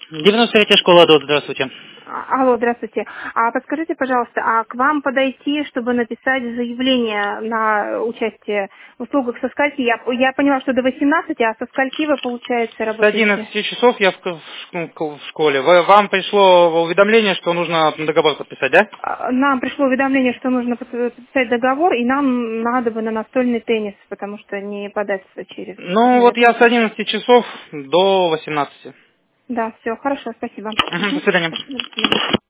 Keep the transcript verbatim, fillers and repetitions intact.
девяносто третья школа, АДО, здравствуйте. А- Алло, здравствуйте. А подскажите, пожалуйста, а к вам подойти, чтобы написать заявление на участие в услугах со скольки? Я, я поняла, что до восемнадцати, а со скольки вы, получается, С работаете? одиннадцати часов я в, к- в ш- в школе. Вы- Вам пришло уведомление, что нужно договор подписать, да? А, Нам пришло уведомление, что нужно подпи- подписать договор, и нам надо бы на настольный теннис, потому что не податься через Ну, вот я с интернет-магазин. одиннадцати часов до восемнадцати. Да, все, хорошо, спасибо. Мгм, до Мгм. свидания. Спасибо, до свидания.